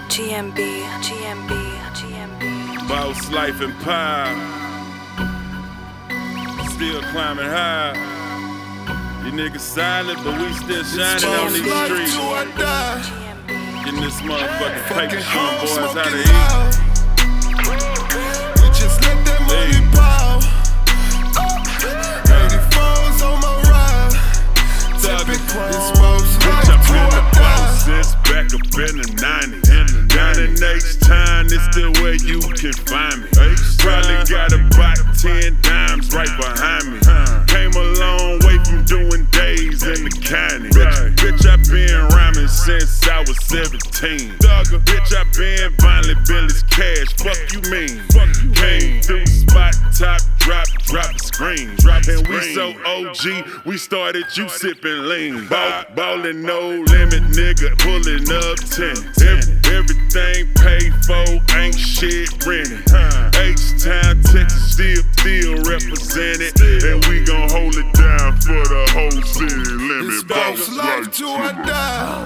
GMB. Boss life and power. Still climbing high. You niggas silent, but we still shining on these streets. Getting this motherfucking paper, showing boys how to eat. We just let that money pile. 84's on my ride. Typical. Bitch, I've been the boss since back up in the 90s. Down in H-Town, it's still where you can find me. Probably got about 10 dimes right behind me. Came a long way from doing days in the county. Bitch, I've been rhyming since I was 17. Bitch, I've been violent Billy's cash. Fuck you mean? Came through spot, top, drop the screen. And we so OG, we started you sipping lean. Ballin' no limit, nigga, pulling up 10. Everything paid for, ain't shit rented. H-Town, Texas, still represented. And we gon' hold it down for the whole city limit. It's boss life till I die.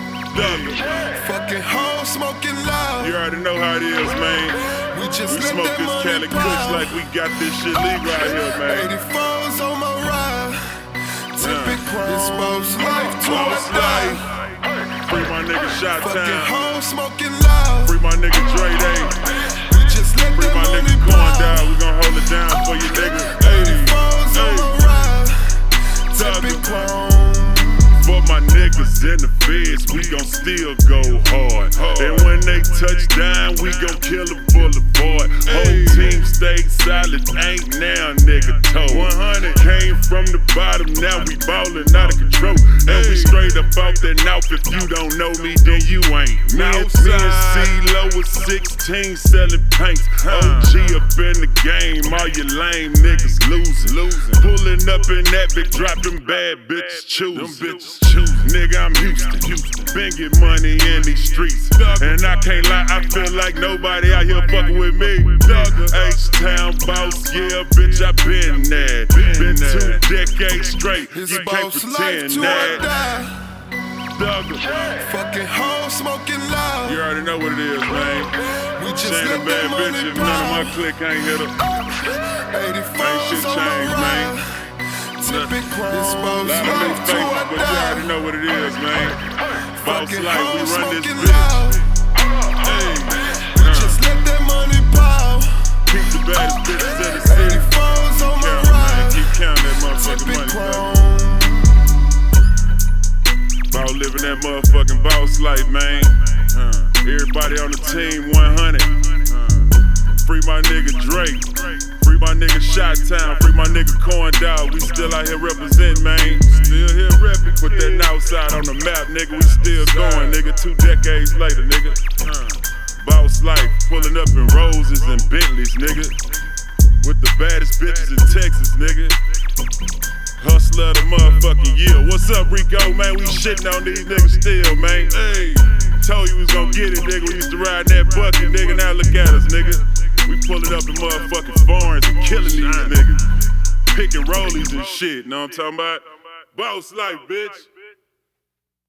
Fucking hoes smoking loud. You already know how it is, man. We just We let smoke that this money Cali Kush pile. like we got this shit legal out here, man. 84's on my ride. Typical. It's boss life till I Boss die. life. Free my nigga Shot Fucking Town. hoes smoking loud. Free my nigga Dre Day. We just let Free that my money nigga Corn pile. Down. We gon' hold it down for you, nigga. 84's on my ride. Typical. For my niggas in the feds, we gon' still go hard. And when they touch down, we gon' kill a boulevard. Whole team stayed solid, ain't now nigga told. 100 came from the bottom, now we ballin' out of control. And we straight up off that mouth. If you don't know me, then you ain't. Me and C-Lo was 16 selling paints. OG up in the game, all you lame niggas losing. Pulling up in that big, drop them bad bitches choosing. Nigga, I'm Houston. Been get money in these streets. And I can't lie, I feel like nobody out here fucking with me. H-Town boss, yeah, bitch, I been there. Been 2 decades straight, It's you can't boss life pretend till I that. die. Fucking hoes smoking loud. You already know what it is, man. We just She ain't let a that bad bitch money if none of my pile. clique ain't hit her. 84's shit on my changed, man. ride. Typical. It's A boss lot of life new till faces, I but you already die. know what it is, man. Boss Fucking life, we hoes run this smoking bitch. loud. Hey, We just let that money pile. keep the baddest bitches in the city. 84's on my Count, man, ride. keep counting that motherfucking money, baby. Typical. About living that motherfucking boss life, man. Everybody on the team 100. Free my nigga Drake. Free my nigga Shot Town. Free my nigga Corn Dog. We still out here representing, man. Still here repping. Put that outside on the map, nigga. We still going, nigga. 2 decades later, nigga. Boss life. Pulling up in Roses and Bentleys, nigga. With the baddest bitches in Texas, nigga. Hustler of the motherfucking year. What's up, Rico, man? We shitting on these niggas still, man. Hey, told you we was gonna get it, nigga. We used to ride in that bucket, nigga. Now look at us, nigga. We pulling up in motherfucking foreigns and killing these niggas. Picking rollies and shit, know what I'm talking about? Boss life, bitch.